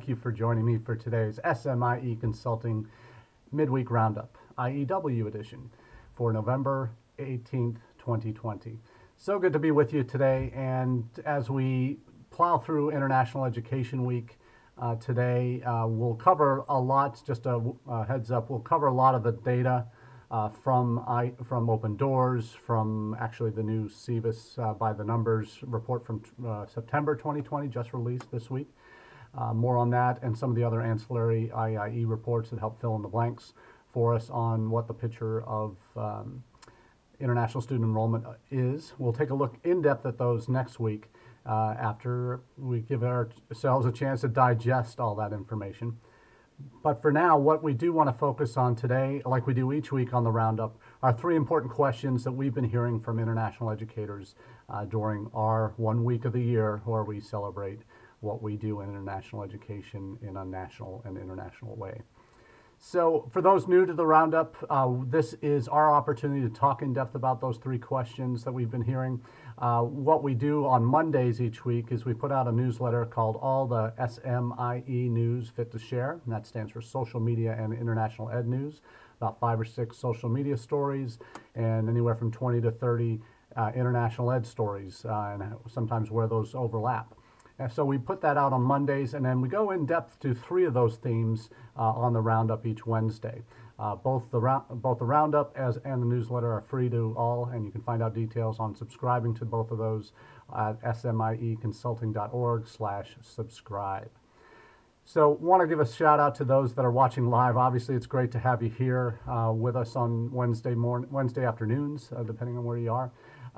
thank you for joining me for today's SMIE Consulting Midweek Roundup, IEW edition, for November 18th, 2020. So good to be with you today, and as we plow through International Education Week today, we'll cover a lot, just a heads up, we'll cover a lot of the data from Open Doors, from actually the new SEVIS by the numbers report from September 2020, just released this week. More on that and some of the other ancillary IIE reports that help fill in the blanks for us on what the picture of international student enrollment is. We'll take a look in depth at those next week after we give ourselves a chance to digest all that information. But for now, what we do want to focus on today, like we do each week on the Roundup, are three important questions that we've been hearing from international educators during our 1 week of the year where we celebrate what we do in international education in a national and international way. So for those new to the Roundup, this is our opportunity to talk in depth about those three questions that we've been hearing. What we do on Mondays each week is we put out a newsletter called All the SMIE News Fit to Share, and that stands for Social Media and International Ed News, about 5 or 6 social media stories and anywhere from 20 to 30 international ed stories, and sometimes where those overlap. And so we put that out on Mondays, and then we go in depth to 3 of those themes on the Roundup each Wednesday. Both the Roundup and the newsletter are free to all, and you can find out details on subscribing to both of those at smieconsulting.org/subscribe. So want to give a shout out to those that are watching live. Obviously, it's great to have you here with us on Wednesday afternoons, depending on where you are.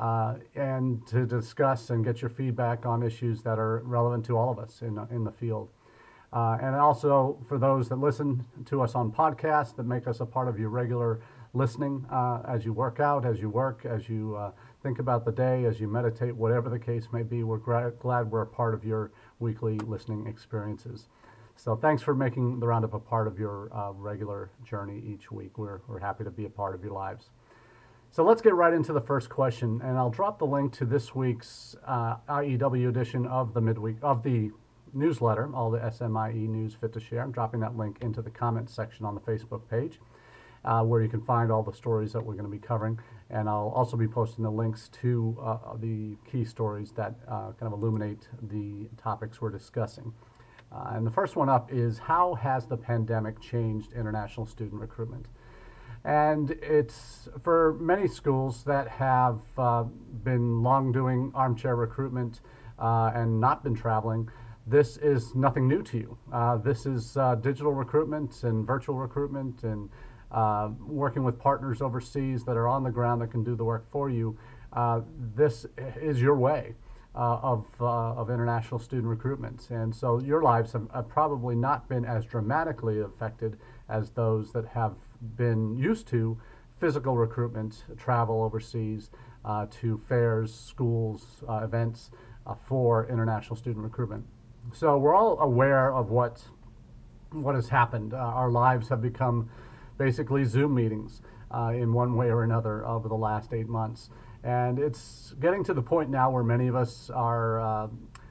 And to discuss and get your feedback on issues that are relevant to all of us in the field. And also for those that listen to us on podcasts, that make us a part of your regular listening as you work out, as you work, as you think about the day, as you meditate, whatever the case may be. We're glad we're a part of your weekly listening experiences. So thanks for making the Roundup a part of your regular journey each week. We're happy to be a part of your lives. So let's get right into the first question, and I'll drop the link to this week's IEW edition of the newsletter, All the SMIE News Fit to Share. I'm dropping that link into the comments section on the Facebook page, where you can find all the stories that we're going to be covering, and I'll also be posting the links to the key stories that kind of illuminate the topics we're discussing. And the first one up is, how has the pandemic changed international student recruitment? And it's for many schools that have been long doing armchair recruitment and not been traveling. This is nothing new to you. This is digital recruitment and virtual recruitment and working with partners overseas that are on the ground that can do the work for you. This is your way of international student recruitment. And so your lives have probably not been as dramatically affected as those that have been used to physical recruitment, travel overseas to fairs, schools, events for international student recruitment. So we're all aware of what has happened. Our lives have become basically Zoom meetings in one way or another over the last 8 months. And it's getting to the point now where many of us are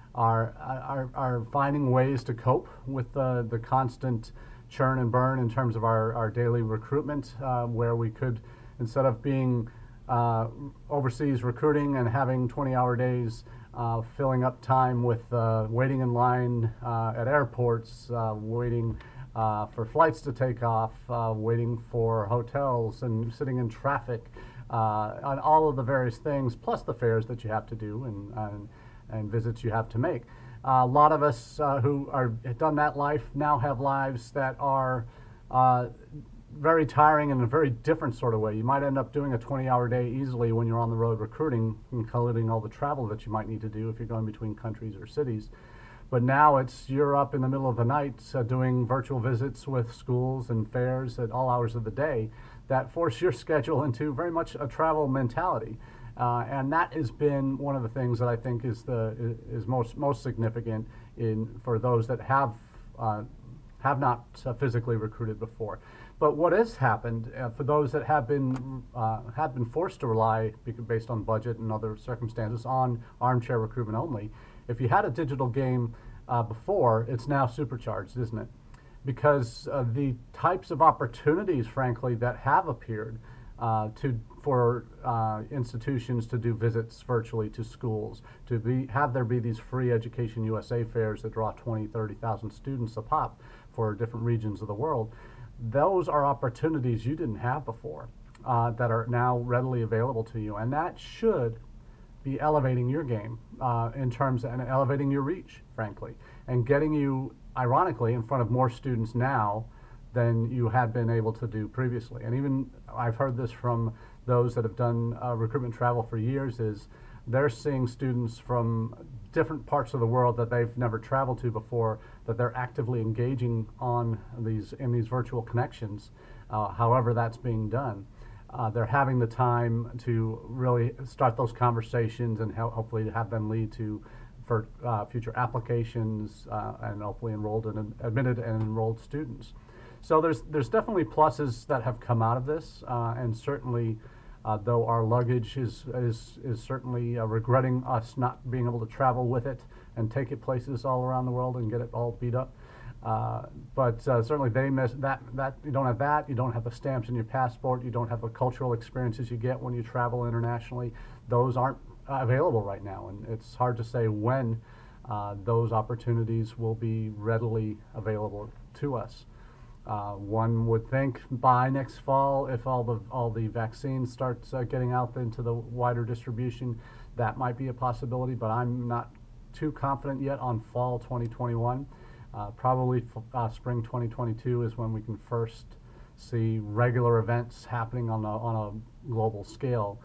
finding ways to cope with the constant churn and burn in terms of our daily recruitment, where we could, instead of being overseas recruiting and having 20-hour days, filling up time with waiting in line at airports, waiting for flights to take off, waiting for hotels and sitting in traffic, on all of the various things, plus the fares that you have to do and visits you have to make. A lot of us who have done that life now have lives that are very tiring in a very different sort of way. You might end up doing a 20-hour day easily when you're on the road recruiting, including all the travel that you might need to do if you're going between countries or cities. But now you're up in the middle of the night doing virtual visits with schools and fairs at all hours of the day that force your schedule into very much a travel mentality. And that has been one of the things that I think is most significant for those that have not physically recruited before. But what has happened for those that have been forced to rely, based on budget and other circumstances, on armchair recruitment only, if you had a digital game before, it's now supercharged, isn't it? Because the types of opportunities, frankly, that have appeared for institutions to do visits virtually to schools, to have there be these free Education USA fairs that draw 20, 30,000 students a pop for different regions of the world. Those are opportunities you didn't have before that are now readily available to you, and that should be elevating your game in terms and elevating your reach, frankly, and getting you, ironically, in front of more students now than you had been able to do previously. And even I've heard this from those that have done recruitment travel for years, is they're seeing students from different parts of the world that they've never traveled to before, that they're actively engaging on in these virtual connections, however that's being done. They're having the time to really start those conversations and hopefully have them lead to for future applications and hopefully admitted and enrolled students. So there's definitely pluses that have come out of this, and certainly though our luggage is certainly regretting us not being able to travel with it and take it places all around the world and get it all beat up. But certainly they miss that you don't have that, you don't have the stamps in your passport, you don't have the cultural experiences you get when you travel internationally. Those aren't available right now, and it's hard to say when those opportunities will be readily available to us. One would think by next fall, if all the vaccines start getting out into the wider distribution, that might be a possibility, but I'm not too confident yet on fall 2021. Probably spring 2022 is when we can first see regular events happening on a global scale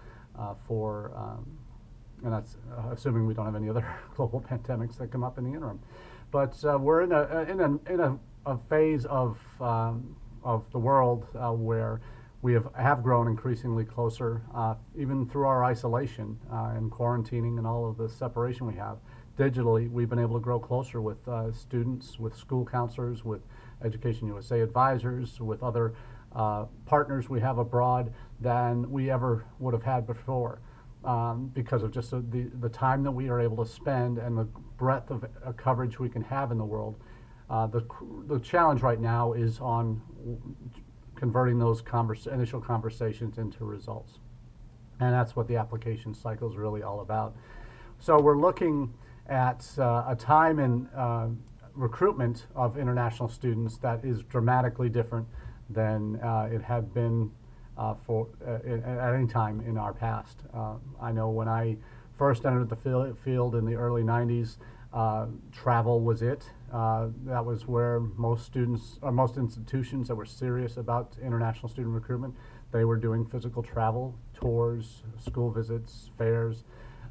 and that's assuming we don't have any other global pandemics that come up in the interim. But we're in a phase of the world where we have grown increasingly closer, even through our isolation and quarantining and all of the separation we have. Digitally, we've been able to grow closer with students, with school counselors, with Education USA advisors, with other partners we have abroad than we ever would have had before, because of just the time that we are able to spend and the breadth of coverage we can have in the world. The challenge right now is on converting those initial conversations into results. And that's what the application cycle is really all about. So we're looking at a time in recruitment of international students that is dramatically different than it had been at any time in our past. I know when I first entered the field in the early 90s, travel was it. That was where most students, or most institutions that were serious about international student recruitment, they were doing physical travel, tours, school visits, fairs.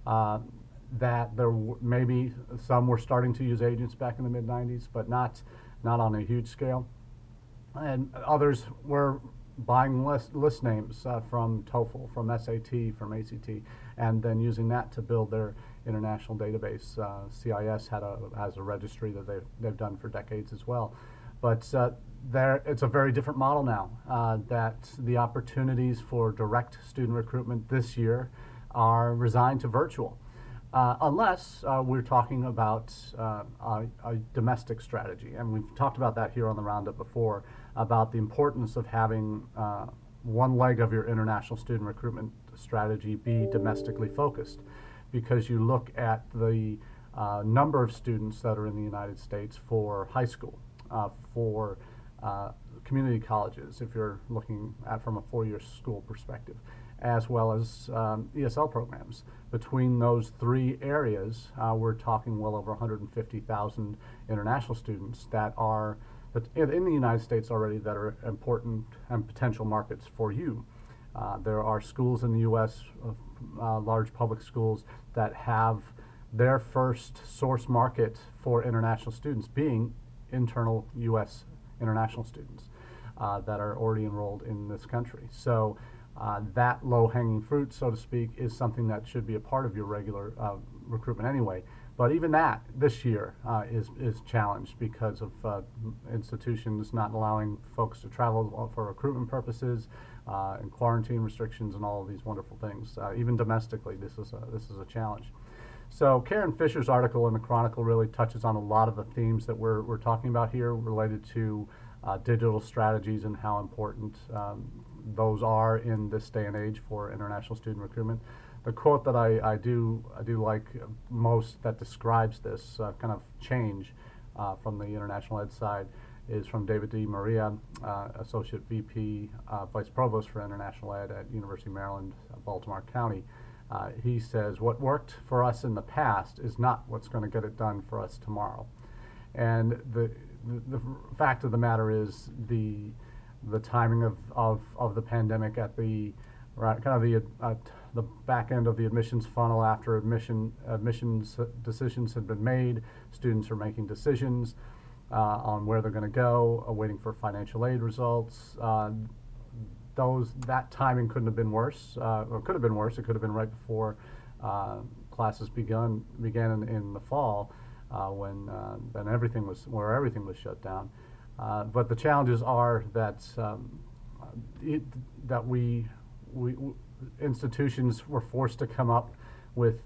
That there maybe some were starting to use agents back in the mid-90s, but not on a huge scale. And others were buying list names from TOEFL, from SAT, from ACT, and then using that to build their international database. CIS has a registry that they've done for decades as well. But it's a very different model now, that the opportunities for direct student recruitment this year are resigned to virtual. Unless we're talking about a domestic strategy. And we've talked about that here on the Roundup before, about the importance of having one leg of your international student recruitment strategy be domestically focused. Because you look at the number of students that are in the United States for high school, for community colleges, if you're looking at from a four-year school perspective, as well as ESL programs. Between those three areas, we're talking well over 150,000 international students that are in the United States already that are important and potential markets for you. There are schools in the U.S., large public schools, that have their first source market for international students being internal U.S. international students that are already enrolled in this country. So that low-hanging fruit, so to speak, is something that should be a part of your regular recruitment anyway. But even that, this year, is challenged because of institutions not allowing folks to travel for recruitment purposes, and quarantine restrictions and all of these wonderful things. Even domestically, this is a challenge. So Karen Fisher's article in the Chronicle really touches on a lot of the themes that we're talking about here related to digital strategies and how important those are in this day and age for international student recruitment. The quote that I do like most that describes this kind of change from the international ed side is from David D. Maria, Associate VP, Vice Provost for International Ed at University of Maryland, Baltimore County. He says, what worked for us in the past is not what's going to get it done for us tomorrow. And the fact of the matter is the timing of the pandemic at the the back end of the admissions funnel after admissions decisions had been made. Students are making decisions on where they're going to go, waiting for financial aid results. That timing couldn't have been worse, or could have been worse. It could have been right before classes began in the fall, when everything was shut down. But the challenges are that institutions were forced to come up with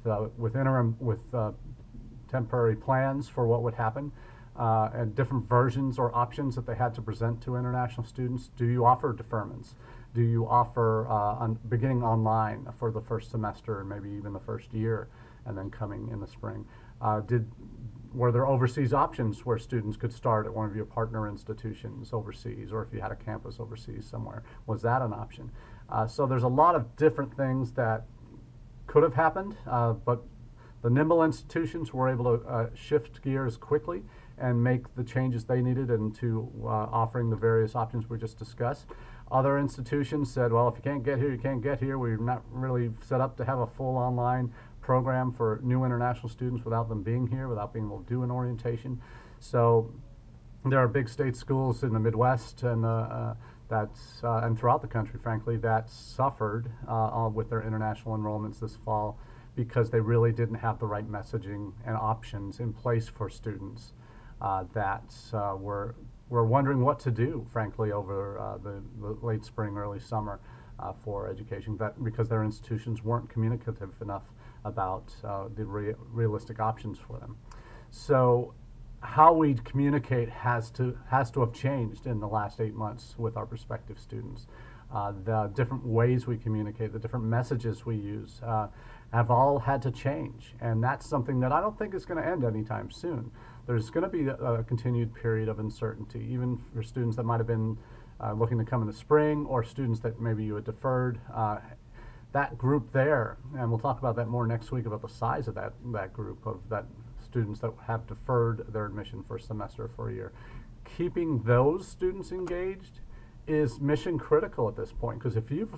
temporary plans for what would happen, and different versions or options that they had to present to international students. Do you offer deferments? Do you offer beginning online for the first semester and maybe even the first year, and then coming in the spring? Were there overseas options where students could start at one of your partner institutions overseas, or if you had a campus overseas somewhere? Was that an option? So there's a lot of different things that could have happened, but the nimble institutions were able to shift gears quickly and make the changes they needed into offering the various options we just discussed. Other institutions said, well, if you can't get here, you can't get here. We're not really set up to have a full online program for new international students without them being here, without being able to do an orientation. So there are big state schools in the Midwest and and throughout the country, frankly, that suffered with their international enrollments this fall because they really didn't have the right messaging and options in place for students that were wondering what to do, frankly, over the late spring, early summer for education, because their institutions weren't communicative enough about the realistic options for them. So how we communicate has to have changed in the last 8 months with our prospective students. The different ways we communicate, the different messages we use have all had to change, and that's something that I don't think is going to end anytime soon. There's going to be a continued period of uncertainty, even for students that might have been looking to come in the spring, or students that maybe you had deferred. That group there, and we'll talk about that more next week, about the size of that group of that students that have deferred their admission for a semester, for a year. Keeping those students engaged is mission critical at this point, because if you've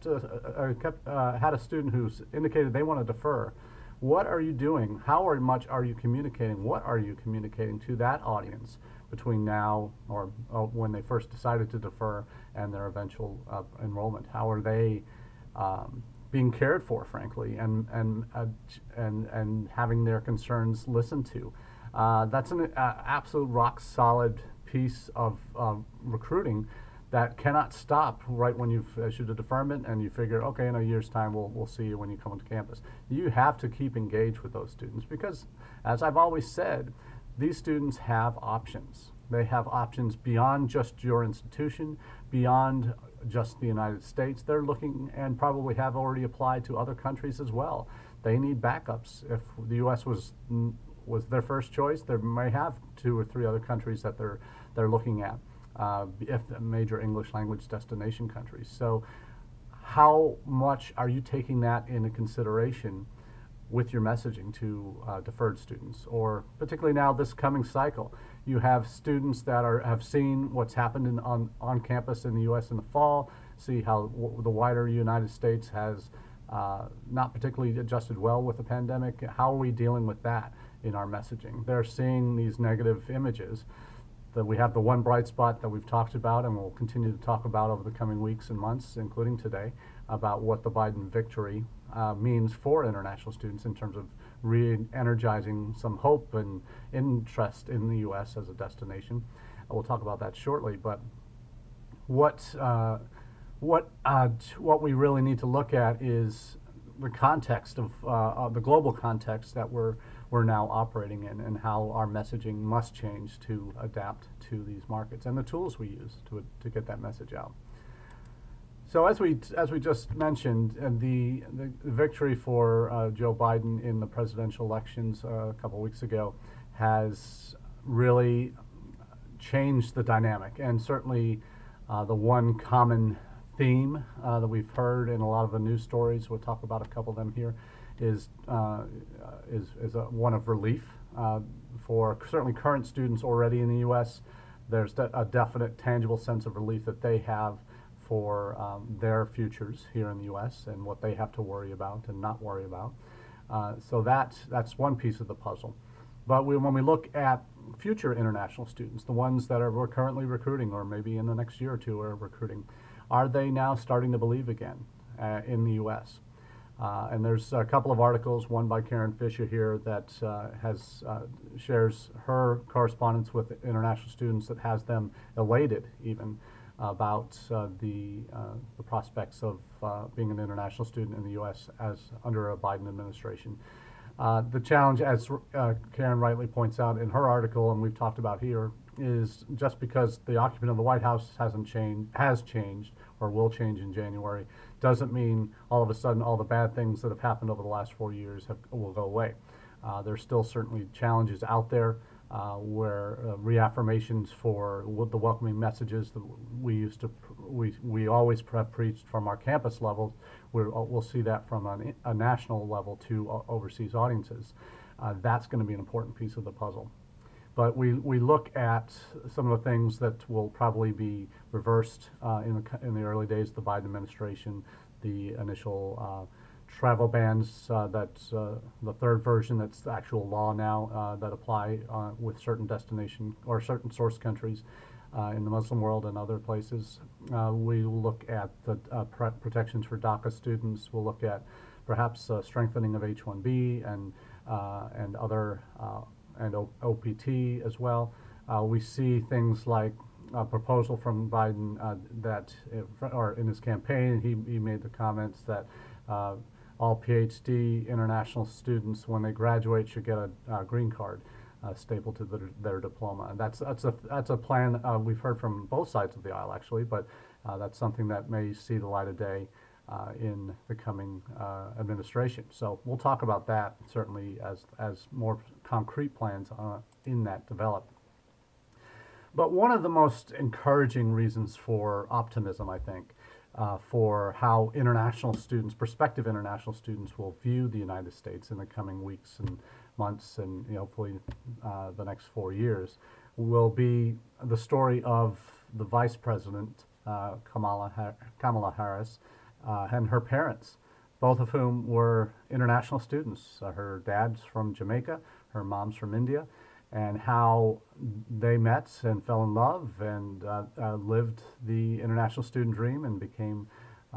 had a student who's indicated they want to defer, what are you doing? How much are you communicating? What are you communicating to that audience between now or when they first decided to defer and their eventual enrollment? How are they being cared for, frankly, and having their concerns listened to? That's an absolute rock solid piece of recruiting that cannot stop right when you've issued a deferment and you figure, okay, in a year's time we'll see you when you come onto campus. You have to keep engaged with those students because, as I've always said, these students have options. They have options beyond just your institution, beyond just the United States. They're looking and probably have already applied to other countries as well. They need backups. If the U.S. was their first choice, they may have 2 or 3 other countries that they're looking at. If major English language destination countries. So how much are you taking that into consideration with your messaging to deferred students, or particularly now this coming cycle? You have students that have seen what's happened on campus in the U.S. in the fall, see how the wider United States has not particularly adjusted well with the pandemic. How are we dealing with that in our messaging? They're seeing these negative images. That we have the one bright spot that we've talked about and we'll continue to talk about over the coming weeks and months, including today, about what the Biden victory means for international students in terms of re-energizing some hope and interest in the U.S. as a destination. We'll talk about that shortly, but what we really need to look at is the context of the global context that we're now operating in, and how our messaging must change to adapt to these markets and the tools we use to get that message out. So as we just mentioned, the victory for Joe Biden in the presidential elections a couple weeks ago has really changed the dynamic, and certainly the one common theme that we've heard in a lot of the news stories, we'll talk about a couple of them here, is one of relief for certainly current students already in the U.S. There's a definite, tangible sense of relief that they have for their futures here in the U.S. and what they have to worry about and not worry about. So that's one piece of the puzzle. But when we look at future international students, the ones that we're currently recruiting, or maybe in the next year or two are recruiting, are they now starting to believe again in the U.S.? And there's a couple of articles, one by Karen Fisher here that shares her correspondence with international students that has them elated even about the prospects of being an international student in the U.S. as under a Biden administration. The challenge, as Karen rightly points out in her article, and we've talked about here, is just because the occupant of the White House has changed or will change in January, doesn't mean all of a sudden all the bad things that have happened over the last 4 years will go away. There's still certainly challenges out there where reaffirmations for the welcoming messages that we always preached from our campus level, we'll see that from a national level to overseas audiences. That's going to be an important piece of the puzzle. But we look at some of the things that will probably be reversed in the early days of the Biden administration, the initial travel bans, that's the third version that's the actual law now that apply with certain destination or certain source countries in the Muslim world and other places. We look at the protections for DACA students. We'll look at perhaps strengthening of H-1B and other and OPT as well. We see things like a proposal from Biden or in his campaign, he made the comments that all PhD international students, when they graduate, should get a green card stapled to their diploma. And that's a plan we've heard from both sides of the aisle, actually, but that's something that may see the light of day in the coming administration. So we'll talk about that certainly as more concrete plans in that develop. But one of the most encouraging reasons for optimism, I think, for how international students, prospective international students, will view the United States in the coming weeks and months, and hopefully the next 4 years, will be the story of the Vice President Kamala Harris and her parents, both of whom were international students. Her dad's from Jamaica, her mom's from India, and how they met and fell in love and lived the international student dream and became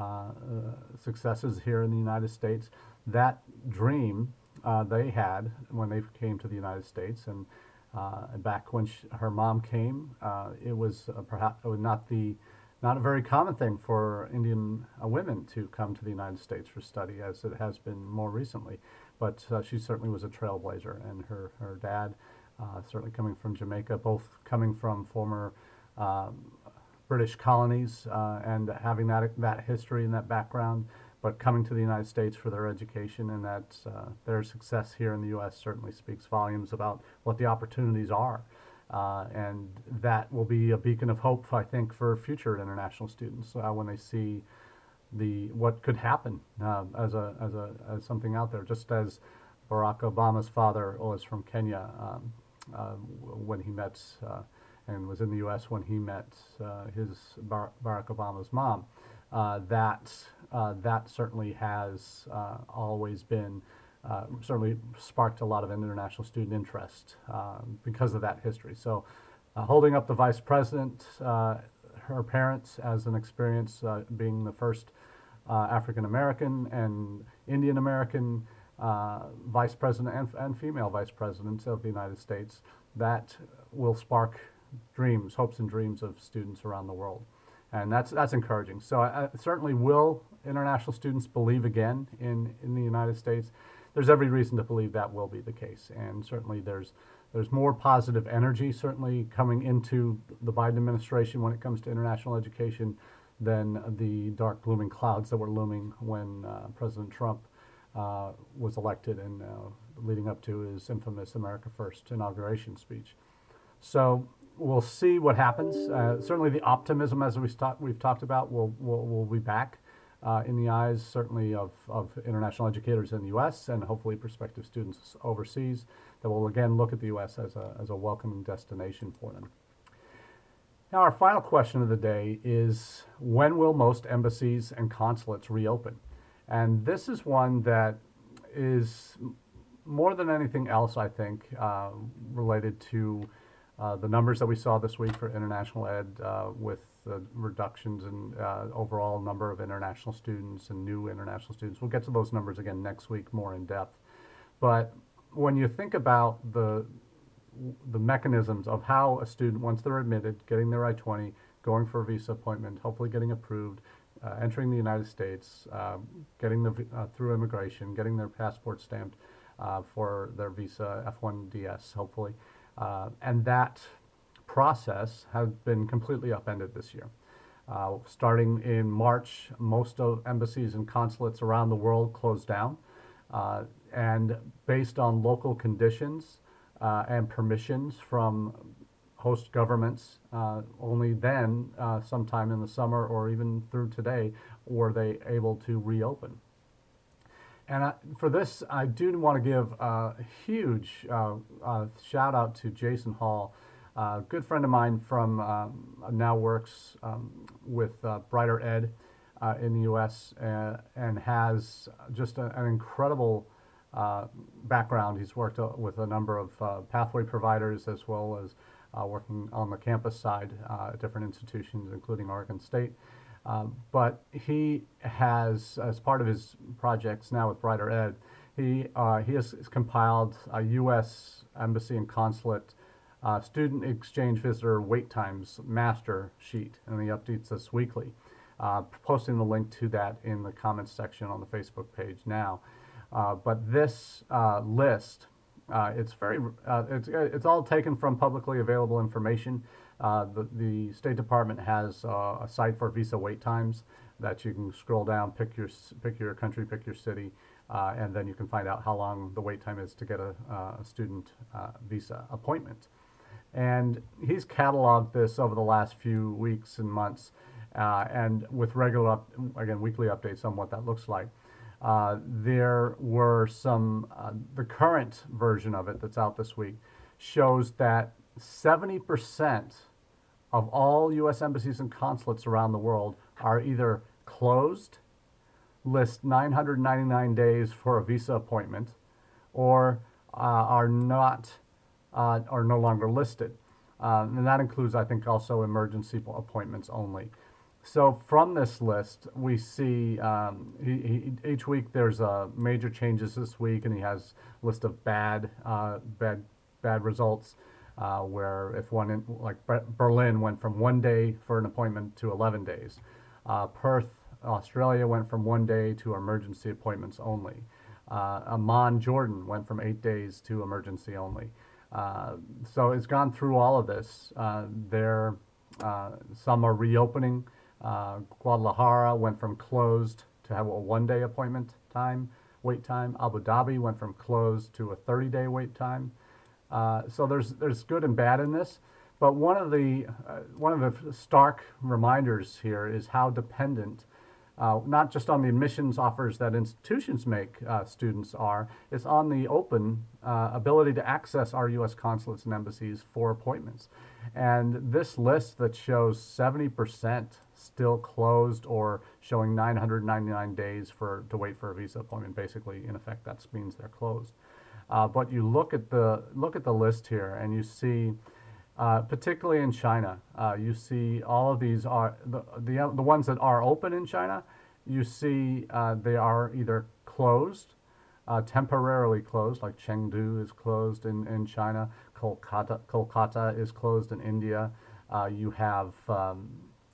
successes here in the United States. That dream they had when they came to the United States, and back when her mom came, it was perhaps not a very common thing for Indian women to come to the United States for study, as it has been more recently. But she certainly was a trailblazer, and her dad, certainly coming from Jamaica, both coming from former British colonies and having that history and that background, but coming to the United States for their education, and that their success here in the U.S. certainly speaks volumes about what the opportunities are. And that will be a beacon of hope, I think, for future international students when they see what could happen as something out there. Just as Barack Obama's father was from Kenya when he met and was in the U.S. when he met Barack Obama's mom. That certainly has always been. Certainly sparked a lot of international student interest because of that history. So holding up the Vice President, her parents, as an experience being the first African American and Indian American Vice President and female Vice President of the United States, that will spark hopes and dreams of students around the world. and that's encouraging. So certainly, will international students believe again in the United States? There's every reason to believe that will be the case, and certainly there's more positive energy certainly coming into the Biden administration when it comes to international education than the dark glooming clouds that were looming when President Trump was elected and leading up to his infamous America First inauguration speech. So we'll see what happens. Certainly, the optimism, as we've talked about, will be back in the eyes certainly of international educators in the U.S. and hopefully prospective students overseas that will again look at the U.S. as a welcoming destination for them. Now, our final question of the day is, when will most embassies and consulates reopen? And this is one that is more than anything else, I think, related to the numbers that we saw this week for international ed with the reductions in overall number of international students and new international students. We'll get to those numbers again next week more in depth. But when you think about the mechanisms of how a student, once they're admitted, getting their I-20, going for a visa appointment, hopefully getting approved, entering the United States, getting through immigration, getting their passport stamped for their visa, F1DS, hopefully. And that process has been completely upended this year. Starting in March, most of embassies and consulates around the world closed down. And based on local conditions and permissions from host governments, only then, sometime in the summer or even through today, were they able to reopen. And for this, I do want to give a huge shout out to Jason Hall, a good friend of mine from now works with Brighter Ed in the U.S. And has just an incredible background. He's worked with a number of pathway providers as well as working on the campus side at different institutions, including Oregon State. But he has, as part of his projects now with Brighter Ed, he has compiled a U.S. Embassy and Consulate student exchange visitor wait times master sheet, and he updates this weekly. Posting the link to that in the comments section on the Facebook page now. But this list, it's all taken from publicly available information. The State Department has a site for visa wait times that you can scroll down, pick your country, pick your city, and then you can find out how long the wait time is to get a student visa appointment. And he's cataloged this over the last few weeks and months, and with regular, weekly updates on what that looks like. There were some, the current version of it that's out this week shows that 70% of all U.S. embassies and consulates around the world are either closed, list 999 days for a visa appointment, or are not, are no longer listed. And that includes, I think, also emergency appointments only. So from this list, we see each week there's major changes this week, and he has a list of bad results. Where if one, like Berlin, went from 1 day for an appointment to 11 days. Perth, Australia, went from 1 day to emergency appointments only. Amman, Jordan, went from 8 days to emergency only. So it's gone through all of this. Some are reopening. Guadalajara went from closed to have a 1 day appointment time, wait time. Abu Dhabi went from closed to a 30-day wait time. So there's good and bad in this, but one of the stark reminders here is how dependent, not just on the admissions offers that institutions make students are, it's on the open ability to access our U.S. consulates and embassies for appointments. And this list that shows 70% still closed or showing 999 days to wait for a visa appointment, basically, in effect, that means they're closed. But you look at the list here, and you see, particularly in China, you see all of these are the ones that are open in China. You see they are either closed, temporarily closed, like Chengdu is closed in China. Kolkata is closed in India. You have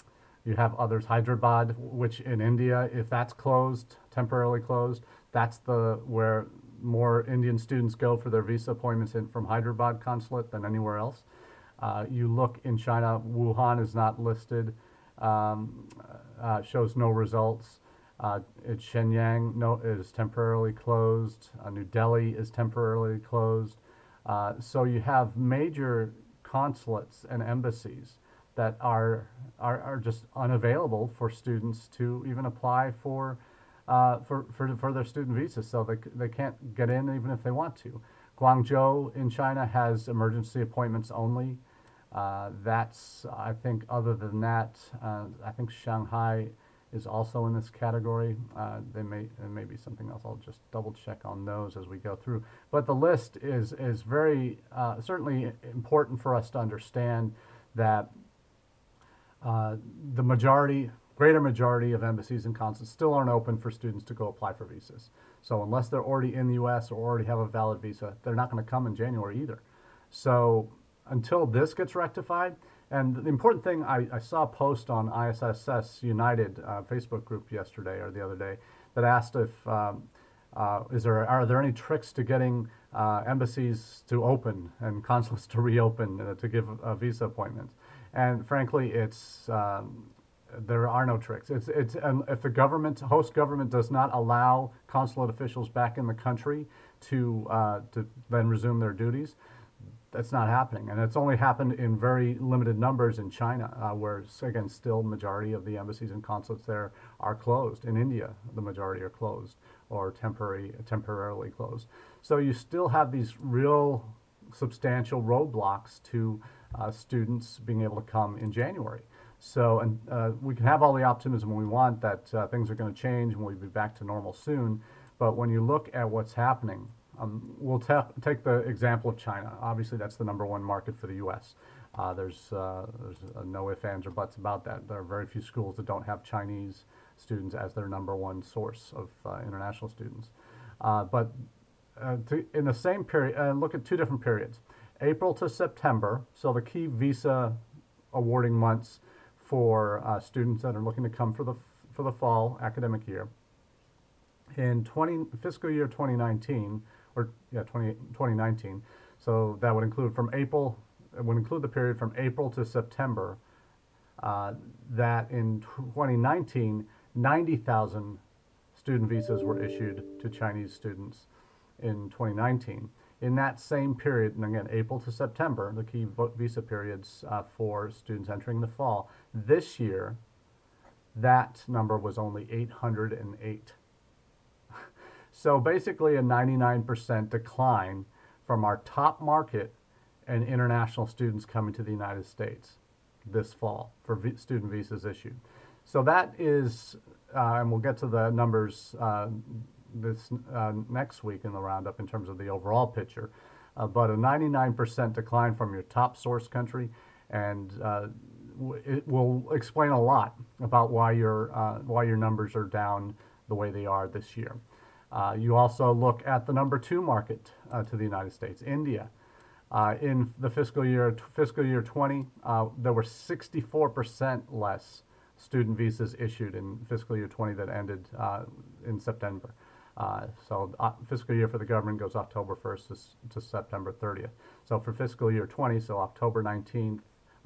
You have others, Hyderabad, which in India, if that's closed, temporarily closed, that's the where more Indian students go for their visa appointments from Hyderabad consulate than anywhere else. You look in China, Wuhan is not listed, um, shows no results. Shenyang is temporarily closed. New Delhi is temporarily closed. So you have major consulates and embassies that are just unavailable for students to even apply for their student visas. So they can't get in even if they want to. Guangzhou in China has emergency appointments only. That's, I think, other than that, I think Shanghai is also in this category. There may be something else. I'll just double check on those as we go through. But the list is very certainly important for us to understand that the greater majority of embassies and consulates still aren't open for students to go apply for visas. So unless they're already in the U.S. or already have a valid visa, they're not going to come in January either. So until this gets rectified, and the important thing, I saw a post on ISSS United Facebook group yesterday or the other day that asked if are there any tricks to getting embassies to open and consulates to reopen to give visa appointments. And frankly, there are no tricks. If the host government does not allow consulate officials back in the country to then resume their duties, that's not happening. And it's only happened in very limited numbers in China, where, again, still majority of the embassies and consulates there are closed. In India, the majority are closed or temporarily closed. So you still have these real substantial roadblocks to students being able to come in January. So, and we can have all the optimism we want that things are going to change and we'll be back to normal soon. But when you look at what's happening, we'll take the example of China. Obviously, that's the number one market for the U.S. There's no ifs, ands, or buts about that. There are very few schools that don't have Chinese students as their number one source of international students. In the same period, look at two different periods. April to September, so the key visa awarding months for students that are looking to come for the fall academic year. In fiscal year 2019, 2019, so that would include the period from April to September. That in 2019, 90,000 student visas were issued to Chinese students in 2019. In that same period, and again, April to September, the key visa periods for students entering the fall, this year, that number was only 808. So basically a 99% decline from our top market and international students coming to the United States this fall for student visas issued. So that is, and we'll get to the numbers this next week in the roundup in terms of the overall picture, but a 99% decline from your top source country, and it will explain a lot about why your numbers are down the way they are this year. You also look at the number two market to the United States, India. In the fiscal year 20, there were 64% less student visas issued in fiscal year 20 that ended in September. So fiscal year for the government goes October 1st to September 30th. So for fiscal year 20, so October 1st,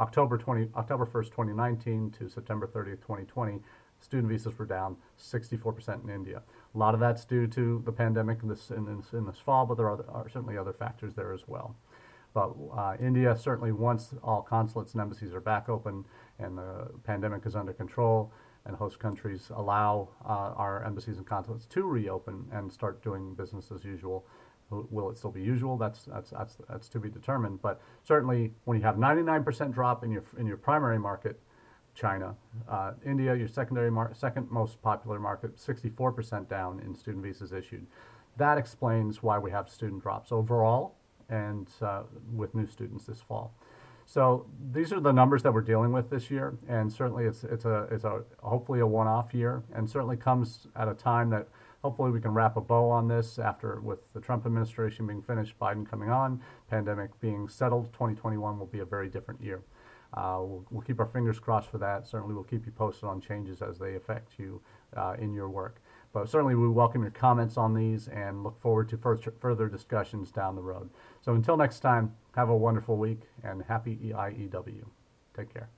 2019 to September 30th, 2020, student visas were down 64% in India. A lot of that's due to the pandemic in this fall, but there are certainly other factors there as well. But India certainly, once all consulates and embassies are back open and the pandemic is under control and host countries allow our embassies and consulates to reopen and start doing business as usual. Will it still be usual? That's to be determined. But certainly, when you have 99% drop in your primary market, China, India, your second most popular market, 64% down in student visas issued. That explains why we have student drops overall and with new students this fall. So these are the numbers that we're dealing with this year, and certainly it's hopefully a one-off year, and certainly comes at a time that hopefully we can wrap a bow on this after, with the Trump administration being finished, Biden coming on, pandemic being settled. 2021 will be a very different year. We'll keep our fingers crossed for that. Certainly, we'll keep you posted on changes as they affect you in your work. But certainly, we welcome your comments on these and look forward to further discussions down the road. So until next time, have a wonderful week and happy IEW. Take care.